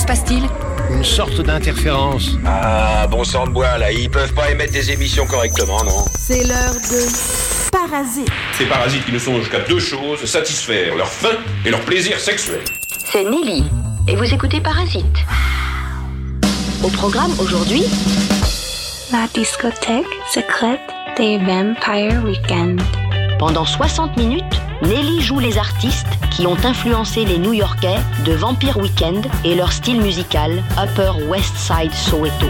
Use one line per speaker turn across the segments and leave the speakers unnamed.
se passe-t-il ?
Une sorte d'interférence.
Ah, bon sang de bois, là, ils peuvent pas émettre des émissions correctement, non ?
C'est l'heure de Parasite.
Ces parasites qui ne songent qu'à deux choses, satisfaire leur faim et leur plaisir sexuel.
C'est Nelly, et vous écoutez Parasite. Au programme aujourd'hui...
La discothèque secrète des Vampire Weekend.
Pendant 60 minutes, Nelly joue les artistes qui ont influencé les New-Yorkais de Vampire Weekend et leur style musical Upper West Side Soweto.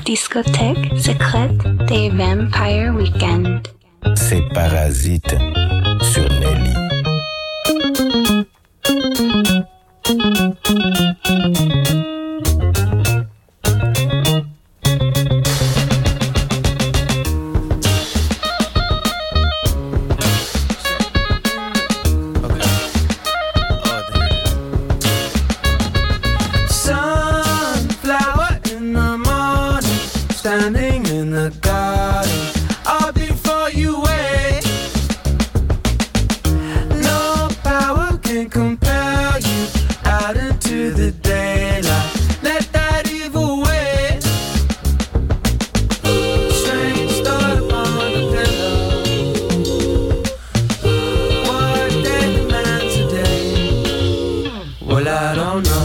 discothèque secrète des Vampire Weekend.
C'est Parasite sur Nelly.
Standing in the garden, I'll be for you wait. No power can compel you out into the daylight. Let that evil wait. Strange thought upon the pillow. What they demand today? Well, I don't know.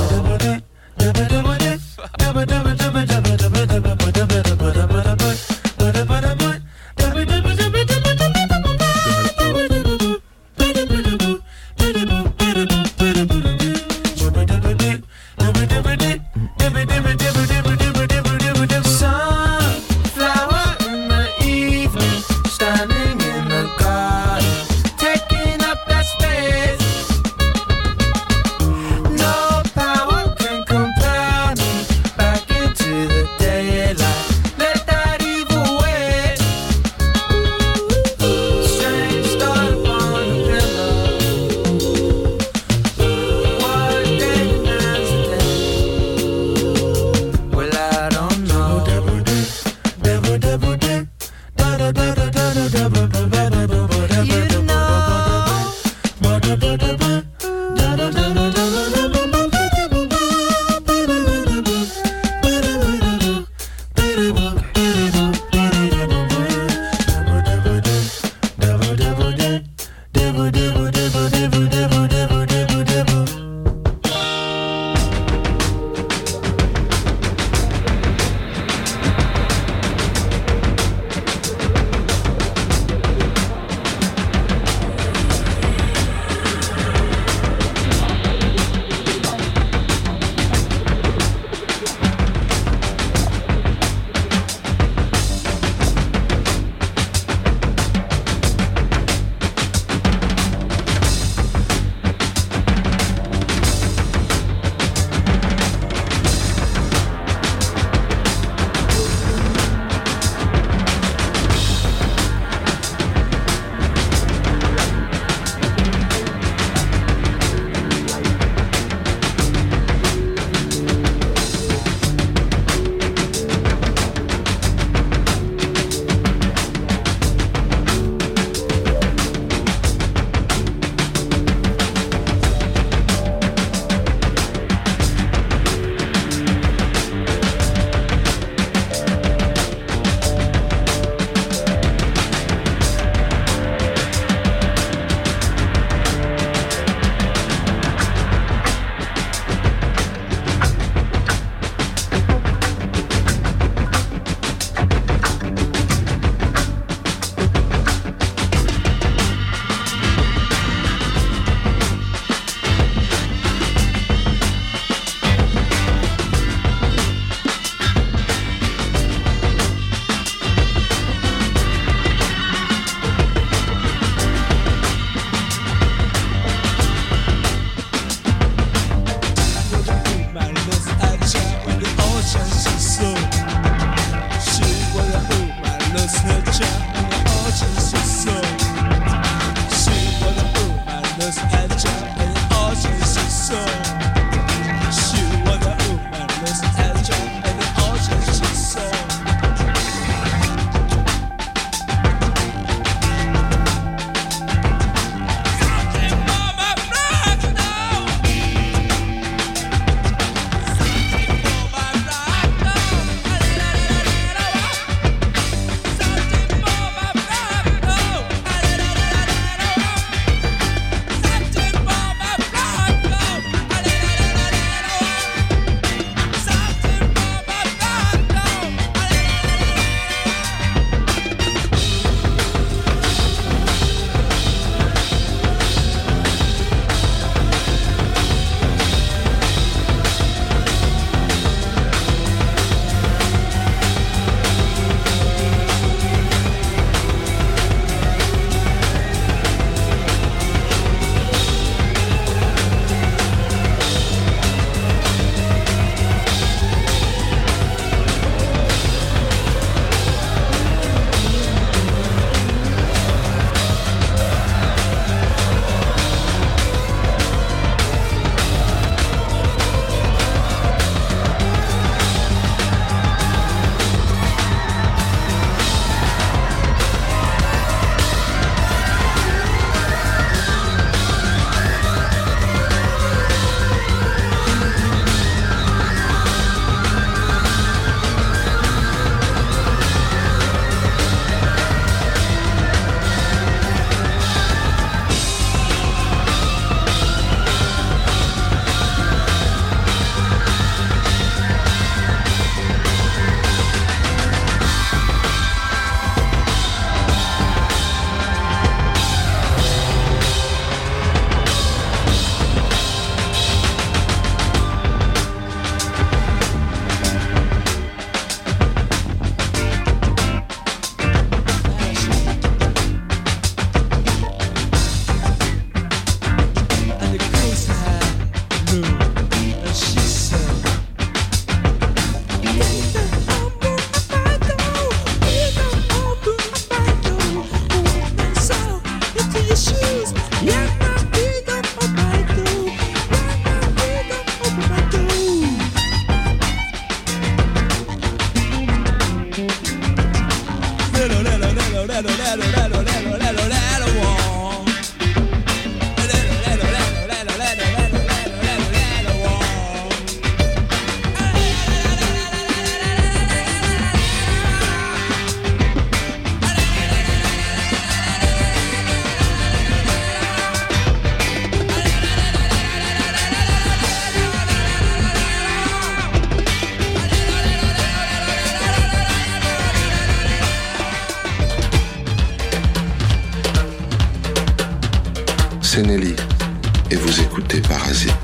C'est Nelly et vous écoutez Parasite.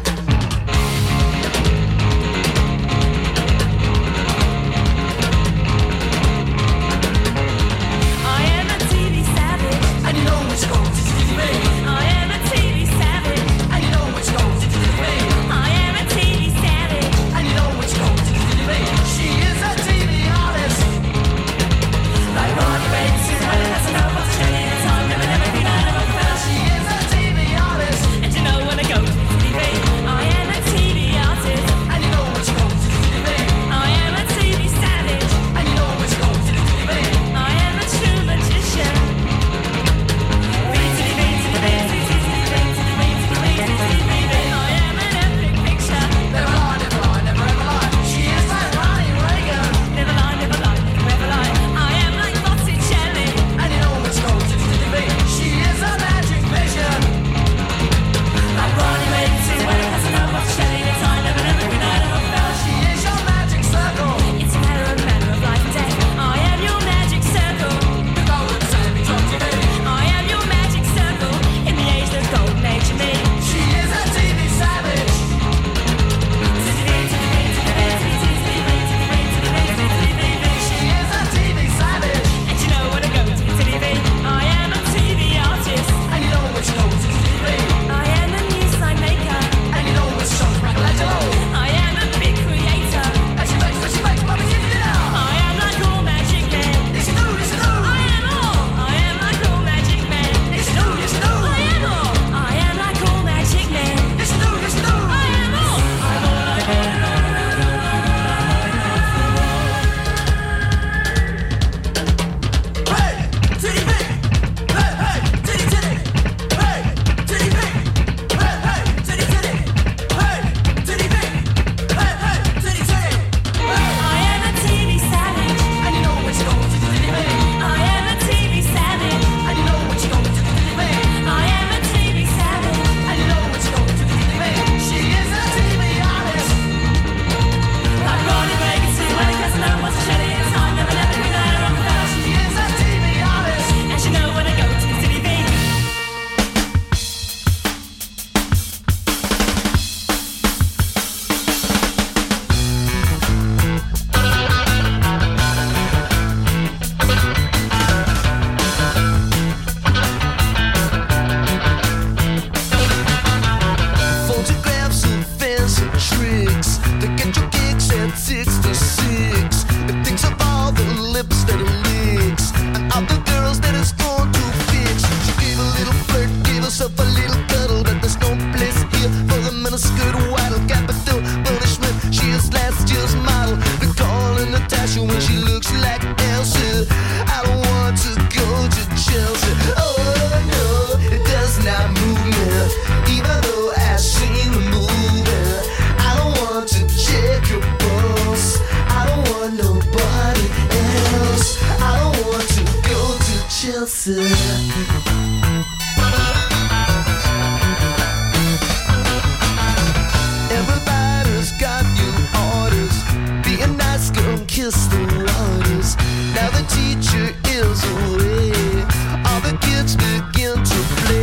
Everybody's got new orders. Be a nice girl and kiss the waters. Now the teacher is away. All the kids begin to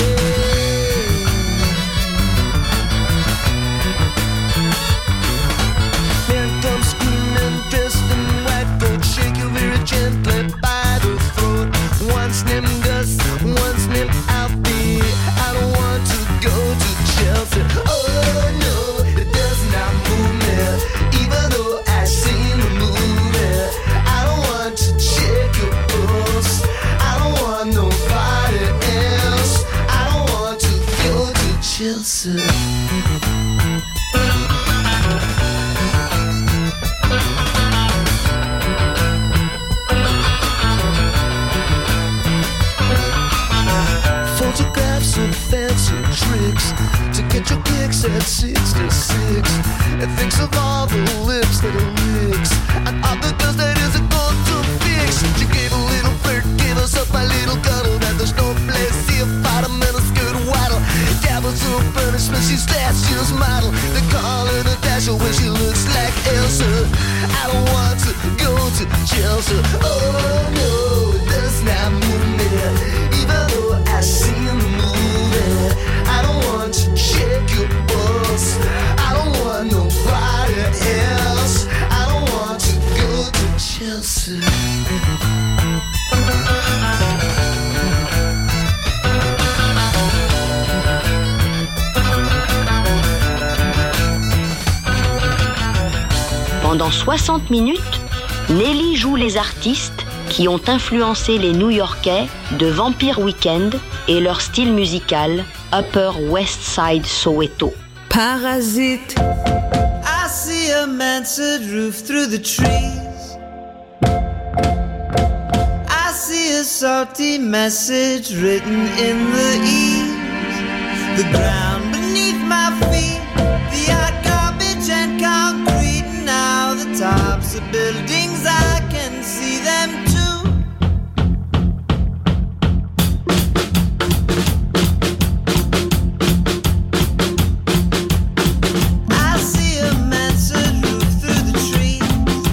play. Men come screaming, dressed in white coat. Shake you very gently by the throat. One's named Gus, one's named Alfie. I don't want to go to Chelsea. Oh no, it does not move me. Even though I've seen the movie, I don't want to check your pulse. I don't said 66. And thinks of all the lips that are licks and all the girls that isn't going to fix. She gave a little flirt, gave us up my little cuddle. That there's no place here, fight a miniskirt waddle. Gavels to punishment, she's fast, she's model. They call her Natasha when she looks like Elsa. I don't want to go to Chelsea. Oh no, it does not move me. Even though I seen the movie, I don't want to check your pulse. I don't want nobody else. I don't want to go to Chelsea.
Pendant 60 minutes, Nelly joue les artistes qui ont influencé les New-Yorkais de Vampire Weekend et leur style musical Upper West Side Soweto.
Parasite. I see a mansard roof through the trees. I see a salty message written in the eaves. The ground beneath my feet, the hot garbage and concrete. Now the tops of buildings, I can see them too. I see a mansard roof through the trees.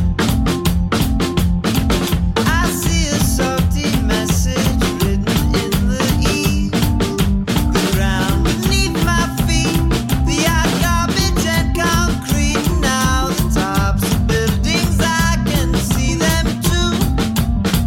I see a salty message written in the eaves. The ground beneath my feet, the hot garbage and concrete. Now the tops of buildings, I can see them too.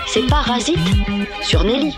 c'est Parasite sur Nelly.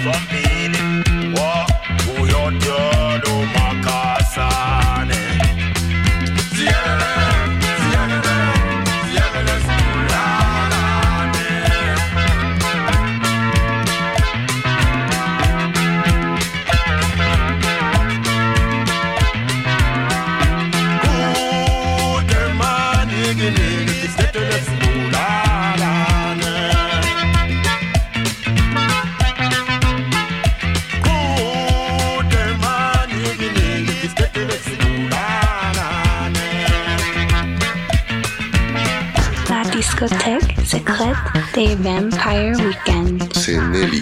discothèque secrète des Vampire Weekend.
C'est Nelly.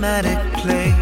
automatic plates.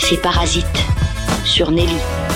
C'est Parasite sur Nelly.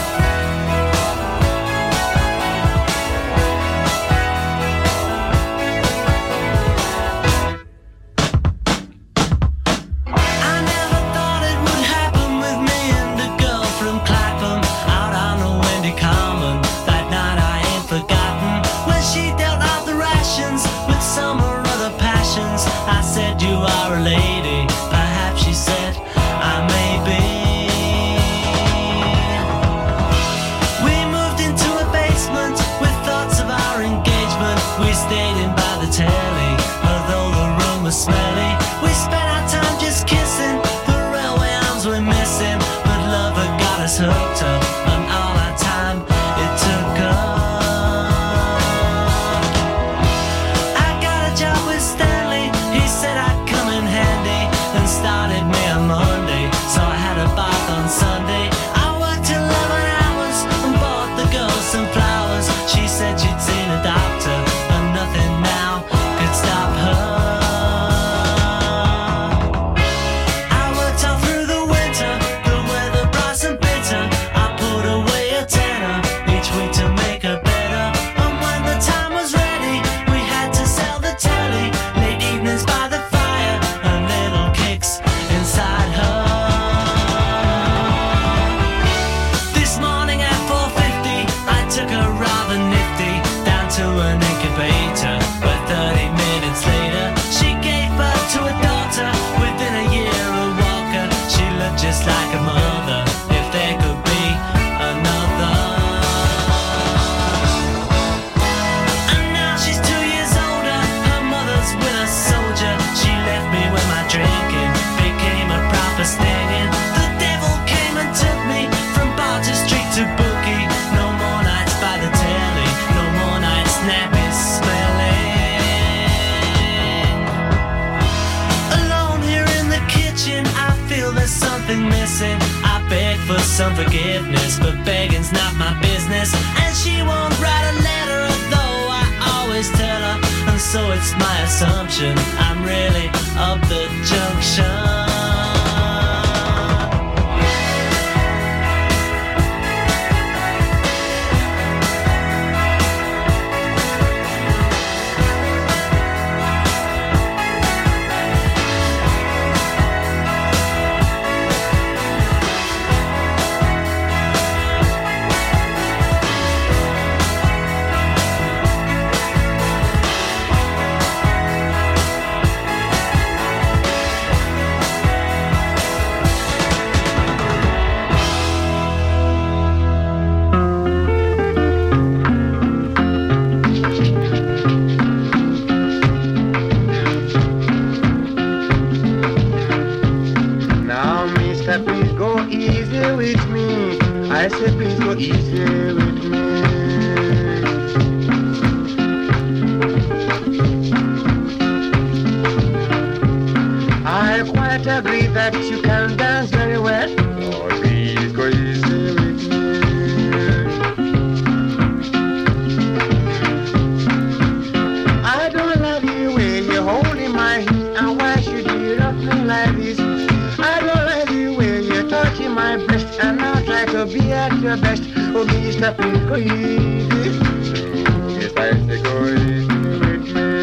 Some forgiveness, but begging's not my business. And she won't write a letter, although I always tell her. And so it's my assumption I'm really up the junction.
I said please go easy with me. I quite agree that you can dance very well. Oh, please go easy with me. I don't love you when you're holding my hand, and why should you love me like this? I don't love you when you're touching my breast, and I try to be at your best. Oh, Mr. Please go easy. So, if I say go easy with me.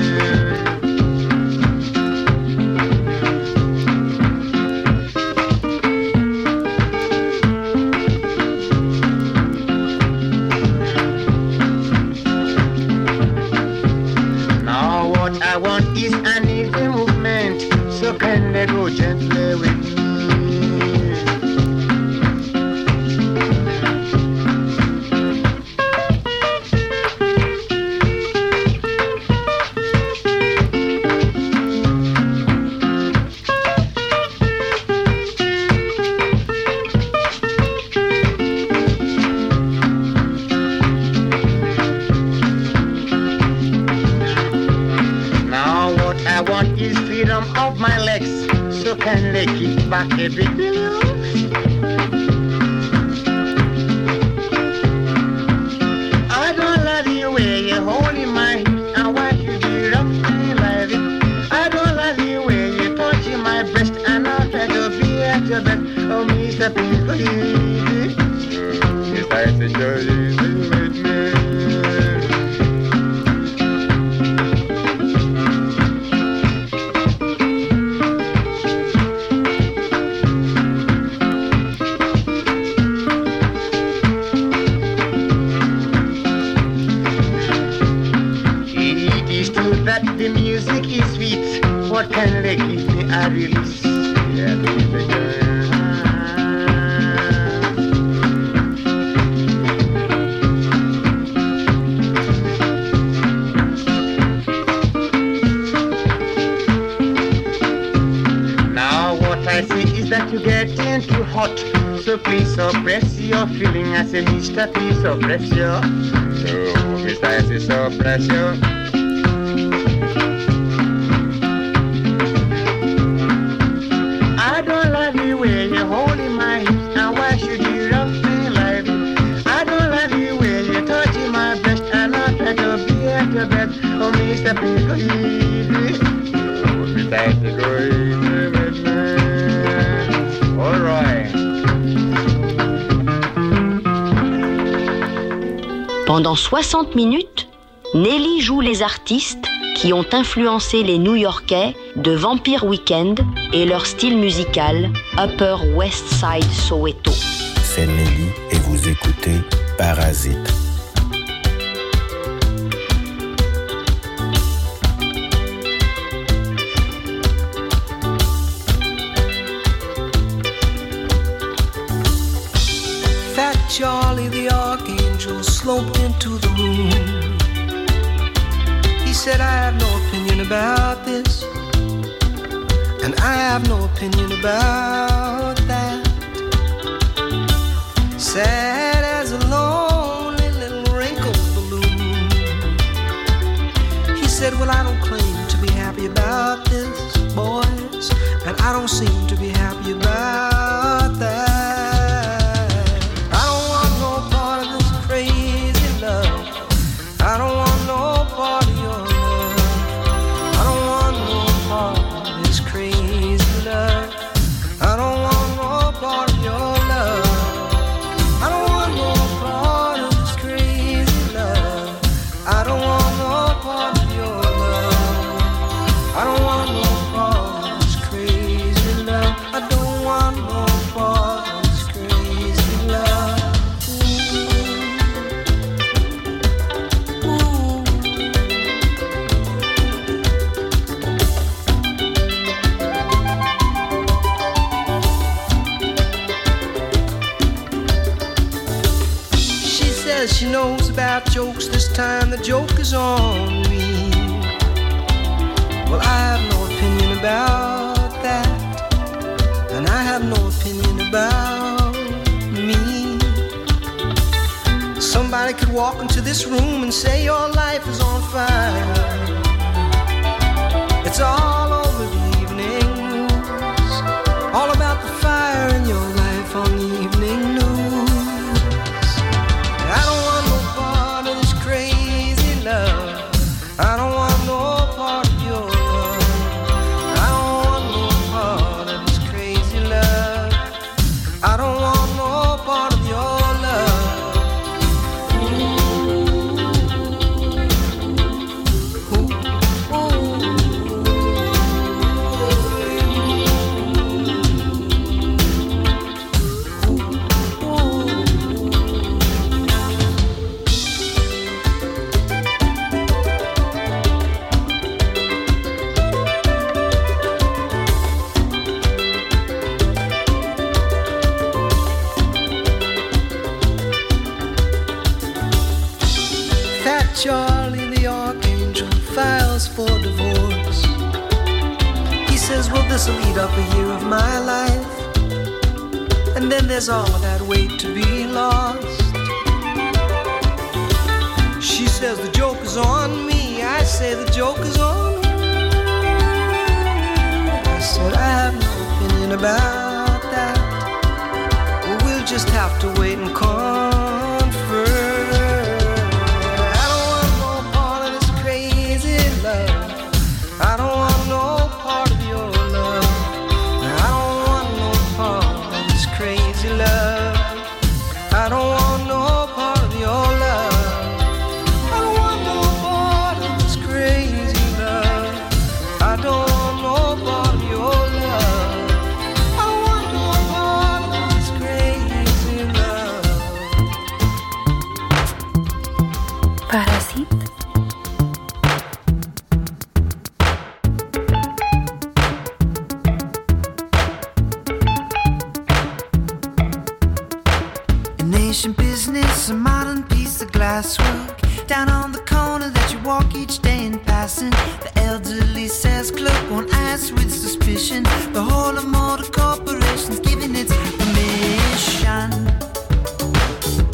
Now what I want is an easy movement, so can they go gently with me? Of my legs, so can they kick back a bit? I don't love you when you're holding my hand, and why should you love me like this? I don't love you when you're touching my breast, and I'll try to be at your best. Oh, Mr. I say, Mr. P so precious. So, Mr. S is so precious. I don't like the way you're holding my hips, and why should you rough me like this? I don't like the way you're touching my breast, and I try to be at your best. Oh, Mr. P, go easy. Oh, Mr. S, go easy with me. All right.
Pendant 60 minutes, Nelly joue les artistes qui ont influencé les New-Yorkais de Vampire Weekend et leur style musical Upper West Side Soweto.
C'est Nelly et vous écoutez Parasite.
Fat Charlie the Archangel sloped into the room. He said, I have no opinion about this, and I have no opinion about that. Sad as a lonely little wrinkled balloon. He said, well, I don't claim to be happy about this, boys, and I don't seem to be happy about that. I don't want no part of this crazy love. I don't want no part of your love. I don't want no part of this crazy love. I don't want no part of your love. I don't want no part of this crazy love. I don't want no part of your love. I don't want no part of this crazy love. I don't want no part of this crazy love. She says she knows about jokes. This time the joke is on me. Well, I have no opinion about that, and I have no opinion about me. Somebody could walk into this room and say your life is on fire. It's all over the evening news, all about the fire in your life on the evening news. I don't want no part of this crazy love. I don't want no part of your love. I don't want no part of this crazy love. I don't want no part of your love. Fat Charlie the Archangel files for divorce. He says, well, this'll eat up a year of my life, and then there's all of that weight to be lost. She says the joke is on me. I say the joke is on her. I said I have no opinion about that. Well, we'll just have to wait and confer. I don't want no part of this crazy love. I don't want no part of your love. I don't want no part of this crazy love. I don't want no part of your love. I don't want no part of this crazy love. I don't want no part of your love. I don't want no part of this crazy love.
Parasite.
An ancient business, a modern piece of glasswork. Down on the corner that you walk each day in passing. The elderly says clerk won't ask with suspicion. The whole of motor corporation's giving its permission.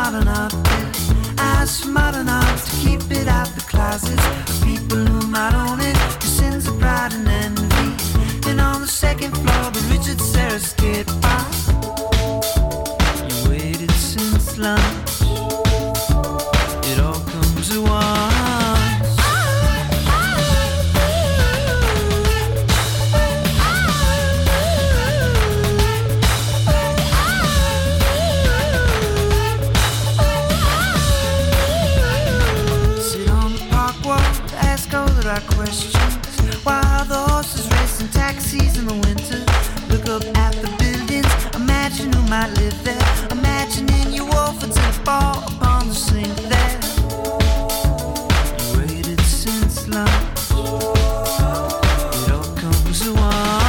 modern art. Ask modern art to keep it out the closets of people who might own it. The sins of pride and envy. And on the second floor, the Richard Serra skate bar. You waited since lunch. It all comes at once. Our questions while the horses race in taxis in the winter. Look up at the buildings, imagine who might live there. Imagining you Wolfords and fall upon the sink there. You waited since lunch. It all comes at once.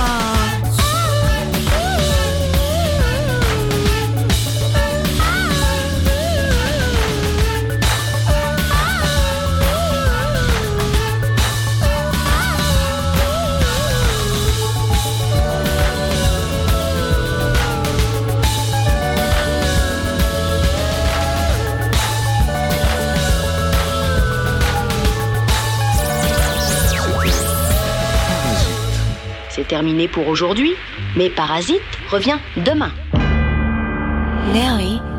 C'est terminé pour aujourd'hui, mais Parasite revient demain.
Nelly